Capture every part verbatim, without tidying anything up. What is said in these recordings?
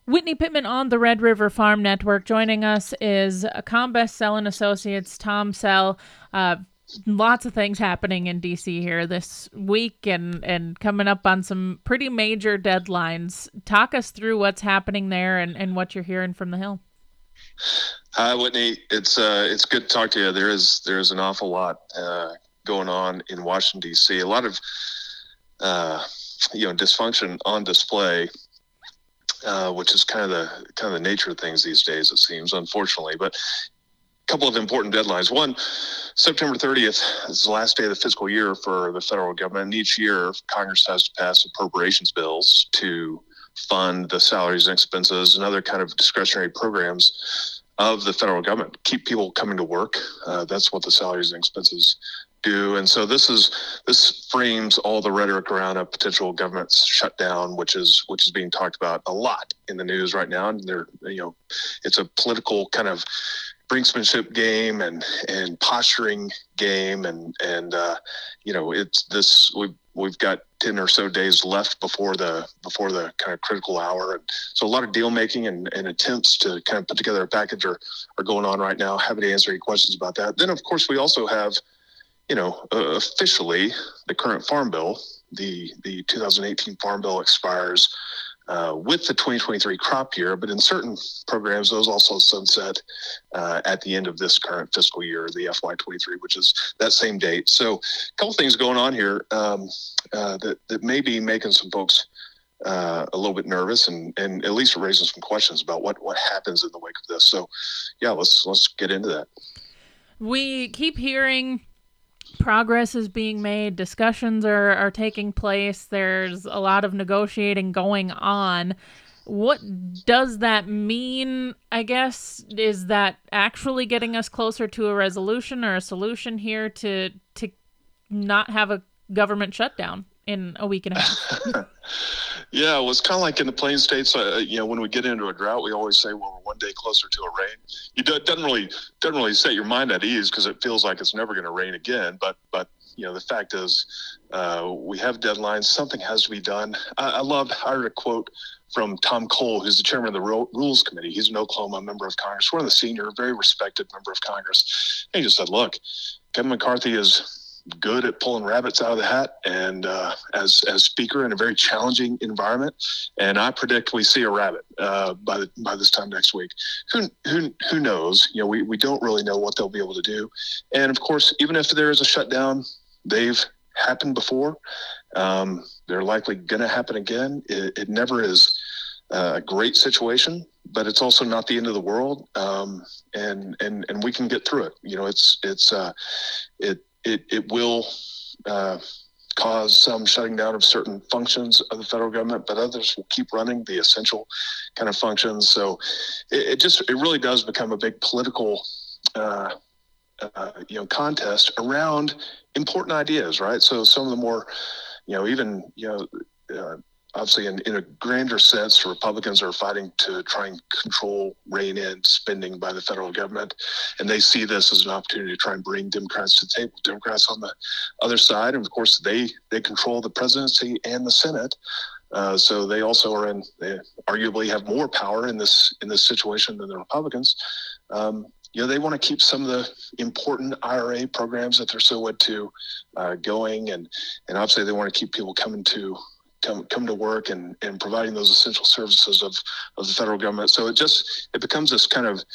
Whitney Pittman on the Red River Farm Network. Joining us is Combest Sell and Associates, Tom Sell. Uh, lots of things happening in D C here this week and, and coming up on some pretty major deadlines. Talk us through what's happening there and, and what you're hearing from the Hill. Hi, Whitney. It's uh, it's good to talk to you. There is there is an awful lot uh, going on in Washington, D C. A lot of uh, you know dysfunction on display. Uh, which is kind of the kind of the nature of things these days, it seems, unfortunately. But a couple of important deadlines. One, September thirtieth is the last day of the fiscal year for the federal government. And each year, Congress has to pass appropriations bills to fund the salaries and expenses and other kind of discretionary programs of the federal government. Keep people coming to work. Uh, that's what the salaries and expenses do. And so this is this frames all the rhetoric around a potential government shutdown, which is which is being talked about a lot in the news right now. And they're you know, it's a political kind of brinksmanship game and and posturing game, and and uh, you know it's this we've we've got ten or so days left before the before the kind of critical hour, and so a lot of deal making and, and attempts to kind of put together a package are, are going on right now. Happy to answer any questions about that. Then of course we also have you know, uh, officially the current Farm Bill, the the two thousand eighteen Farm Bill expires uh, with the twenty twenty-three crop year, but in certain programs, those also sunset uh, at the end of this current fiscal year, the F Y twenty-three, which is that same date. So a couple things going on here um, uh, that, that may be making some folks uh, a little bit nervous and, and at least raising some questions about what, what happens in the wake of this. So yeah, let's, let's get into that. We keep hearing progress is being made, discussions are, are taking place, there's a lot of negotiating going on. What does that mean, I guess? Is that actually getting us closer to a resolution or a solution here to to not have a government shutdown in a week and a half? Yeah, well, it's kind of like in the Plains states. Uh, you know, when we get into a drought, we always say, "Well, we're one day closer to a rain." You do, it doesn't really doesn't really set your mind at ease because it feels like it's never going to rain again. But but you know, the fact is, uh, we have deadlines. Something has to be done. I, I loved. I heard a quote from Tom Cole, who's the chairman of the Rules Committee. He's an Oklahoma member of Congress, one of the senior, very respected member of Congress. And he just said, "Look, Kevin McCarthy is good at pulling rabbits out of the hat, and uh, as as speaker in a very challenging environment. And I predict we see a rabbit uh, by the, by this time next week. Who who who knows? You know, we we don't really know what they'll be able to do. And of course, even if there is a shutdown, they've happened before. Um, they're likely going to happen again. It, it never is a great situation, but it's also not the end of the world. Um, and and and we can get through it. You know, it's it's uh, it. It, it will uh, cause some shutting down of certain functions of the federal government, but others will keep running the essential kind of functions. So it, it just it really does become a big political uh, uh, you know contest around important ideas, right? So some of the more you know even you know. Uh, Obviously, in, in a grander sense, Republicans are fighting to try and control, rein in spending by the federal government. And they see this as an opportunity to try and bring Democrats to the table. Democrats on the other side, and of course, they, they control the presidency and the Senate. Uh, so they also are in, they arguably have more power in this in this situation than the Republicans. Um, you know, they want to keep some of the important I R A programs that they're so wed to uh, going. And, and obviously, they want to keep people coming to come come to work and, and providing those essential services of, of the federal government. So it just it becomes this kind of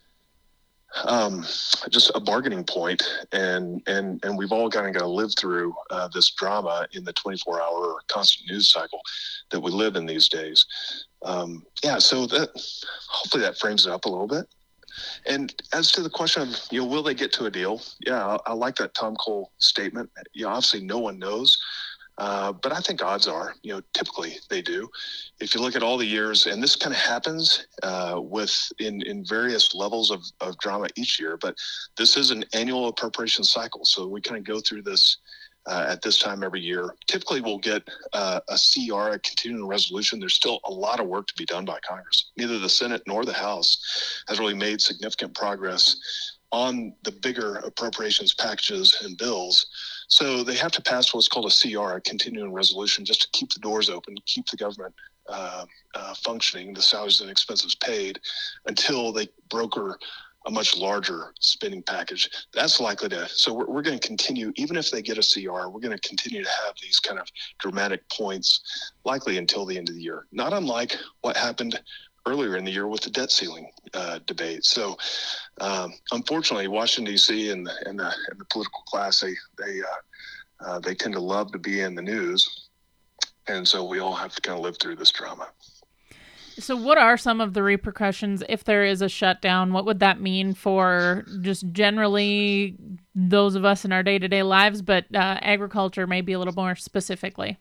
um, just a bargaining point, and and and we've all kind of got to live through uh, this drama in the twenty-four hour constant news cycle that we live in these days. Um, yeah, so that hopefully that frames it up a little bit. And as to the question of, you know, will they get to a deal? Yeah, I, I like that Tom Cole statement. You know, obviously no one knows. Uh, but I think odds are, you know, typically they do. If you look at all the years, and this kind of happens uh, with in, in various levels of, of drama each year, but this is an annual appropriation cycle. So we kind of go through this uh, at this time every year. Typically we'll get uh, a C R, a continuing resolution. There's still a lot of work to be done by Congress. Neither the Senate nor the House has really made significant progress on the bigger appropriations packages and bills. So they have to pass what's called a C R, a continuing resolution, just to keep the doors open, keep the government uh, uh, functioning, the salaries and expenses paid, until they broker a much larger spending package. That's likely to, so we're, we're going to continue, even if they get a C R, we're going to continue to have these kind of dramatic points, likely until the end of the year. Not unlike what happened earlier in the year with the debt ceiling uh, debate. So um, unfortunately, Washington, D C and, and, the, and the political class, they, they, uh, uh, they tend to love to be in the news. And so we all have to kind of live through this drama. So what are some of the repercussions if there is a shutdown? What would that mean for just generally those of us in our day-to-day lives, but uh, agriculture maybe a little more specifically?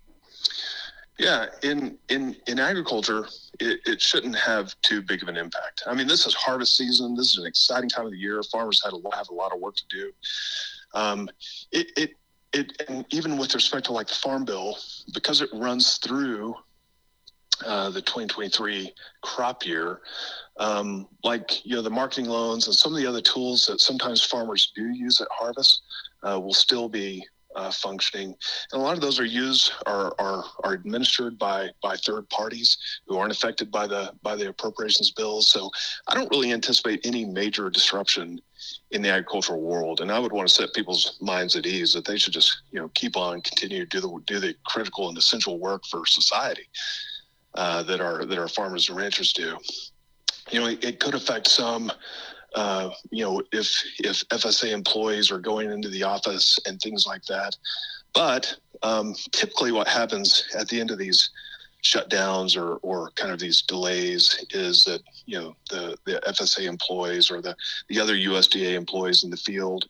Yeah, in in, in agriculture, it, it shouldn't have too big of an impact. I mean, this is harvest season. This is an exciting time of the year. Farmers had a, have a lot of work to do. Um, it, it, it, and even with respect to like the Farm Bill, because it runs through Uh, the twenty twenty-three crop year, um, like, you know, the marketing loans and some of the other tools that sometimes farmers do use at harvest uh, will still be uh, functioning. And a lot of those are used, are, are, are administered by, by third parties who aren't affected by the, by the appropriations bills. So I don't really anticipate any major disruption in the agricultural world. And I would want to set people's minds at ease that they should just, you know, keep on, continue to do the, do the critical and essential work for society. Uh, that our that our farmers and ranchers do. You know, it, it could affect some. Uh, you know, if if F S A employees are going into the office and things like that. But um, typically, what happens at the end of these shutdowns or or kind of these delays is that, you know, the the F S A employees or the the other U S D A employees in the field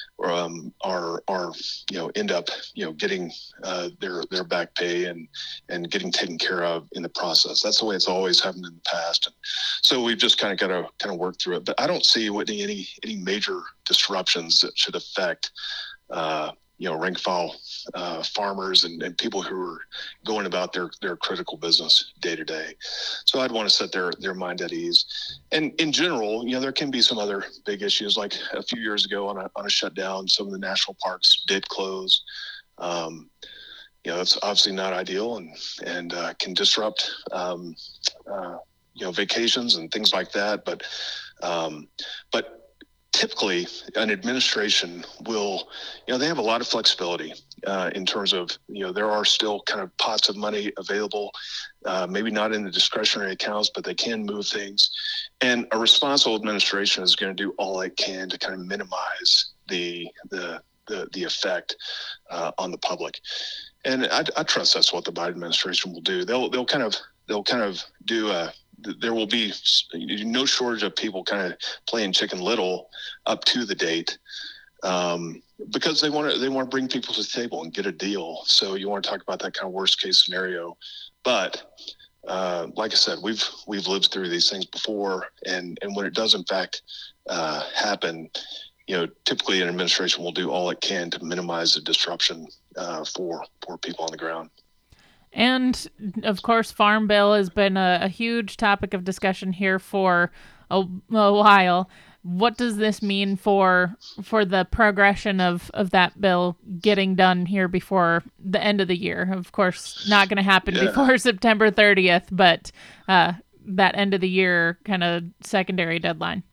um, are are you know end up you know getting uh, their their back pay and and getting taken care of in the process. That's the way it's always happened in the past, and so we've just kind of got to kind of work through it. But I don't see, Whitney, any any major disruptions that should affect uh, you know rank and file uh, farmers and, and people who are going about their their critical business day to day. So I'd want to set their their mind at ease. And in general, you know, there can be some other big issues. Like a few years ago on a on a shutdown, some of the national parks did close. Um, you know, it's obviously not ideal and and uh, can disrupt um, uh, you know vacations and things like that. But um, but typically an administration will, you know, they have a lot of flexibility uh, in terms of, you know, there are still kind of pots of money available, uh, maybe not in the discretionary accounts, but they can move things. And a responsible administration is going to do all it can to kind of minimize the the the, the effect uh, on the public. And I, I trust that's what the Biden administration will do. They'll they'll kind of they'll kind of do a there will be no shortage of people kind of playing Chicken Little up to the date um, because they want to they want to bring people to the table and get a deal. So you want to talk about that kind of worst case scenario. But uh, like I said, we've we've lived through these things before, and and when it does in fact uh, happen, you know, typically an administration will do all it can to minimize the disruption uh, for for people on the ground. And, of course, Farm Bill has been a, a huge topic of discussion here for a, a while. What does this mean for for the progression of, of that bill getting done here before the end of the year? Of course, not going to happen yeah. before September thirtieth, but uh, that end of the year kind of secondary deadline.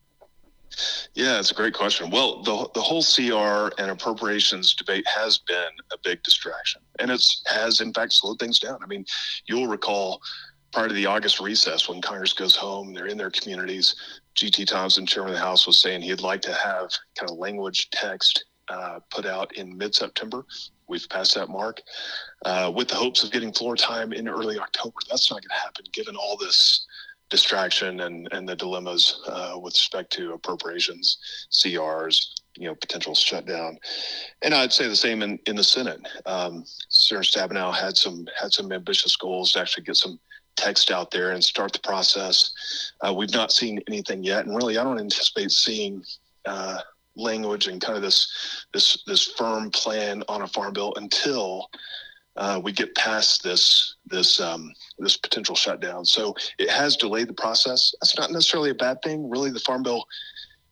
Yeah, it's a great question. Well, the the whole C R and appropriations debate has been a big distraction, and it's has in fact slowed things down. I mean, you'll recall prior to the August recess when Congress goes home, they're in their communities. G T Thompson, Chairman of the House, was saying he'd like to have kind of language text uh, put out in mid-September. We've passed that mark uh, with the hopes of getting floor time in early October. That's not going to happen given all this distraction and, and the dilemmas uh, with respect to appropriations, C Rs, you know, potential shutdown. And I'd say the same in, in the Senate. Um, Senator Stabenow had some had some ambitious goals to actually get some text out there and start the process. Uh, we've not seen anything yet, and really, I don't anticipate seeing uh, language and kind of this this this firm plan on a farm bill until Uh, we get past this this um, this potential shutdown. So it has delayed the process. That's not necessarily a bad thing. Really, the Farm Bill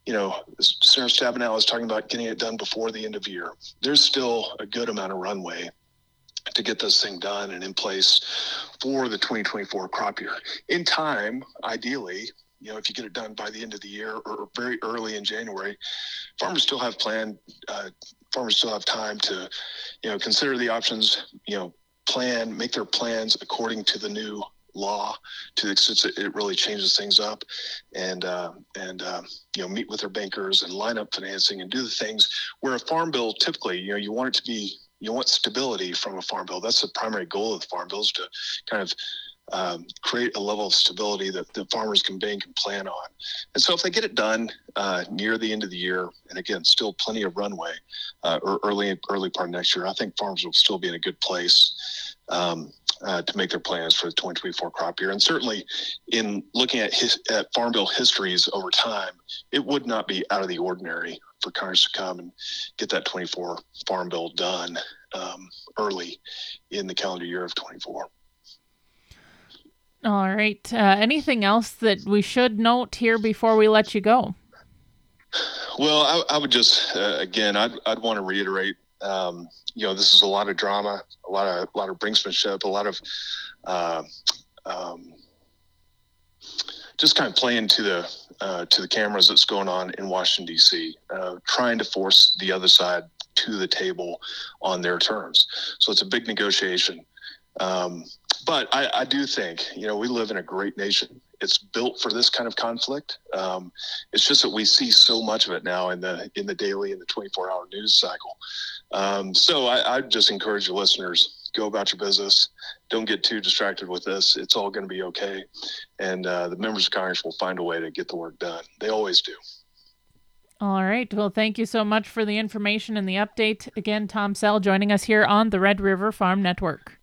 you know, Senator Stabenow is talking about getting it done before the end of the year. There's still a good amount of runway to get this thing done and in place for the twenty twenty-four crop year. In time, ideally, you know, if you get it done by the end of the year or very early in January, farmers still have planned, uh, farmers still have time to, you know, consider the options, you know, plan, make their plans according to the new law to the extent it really changes things up, and uh, and uh, you know, meet with their bankers and line up financing and do the things where a farm bill typically, you know, you want it to be, you want stability from a farm bill. That's the primary goal of the farm bill, is to kind of um, create a level of stability that the farmers can bank and plan on. And so if they get it done uh, near the end of the year, and again, still plenty of runway, uh, or early early part of next year, I think farmers will still be in a good place um, uh, to make their plans for the twenty twenty-four crop year. And certainly in looking at, his, at farm bill histories over time, it would not be out of the ordinary for Congress to come and get that twenty-four farm bill done um, early in the calendar year of twenty-four. All right. Uh, anything else that we should note here before we let you go? Well, I, I would just, uh, again, I'd, I'd want to reiterate, um, you know, this is a lot of drama, a lot of, a lot of brinksmanship, a lot of, uh, um, just kind of playing to the, uh, to the cameras that's going on in Washington, D C, uh, trying to force the other side to the table on their terms. So it's a big negotiation. Um, but I, I do think, you know, we live in a great nation. It's built for this kind of conflict. Um, it's just that we see so much of it now in the in the daily and the twenty-four hour news cycle. Um, so I, I just encourage your listeners, go about your business. Don't get too distracted with this. It's all going to be okay. And uh, the members of Congress will find a way to get the work done. They always do. All right. Well, thank you so much for the information and the update. Again, Tom Sell joining us here on the Red River Farm Network.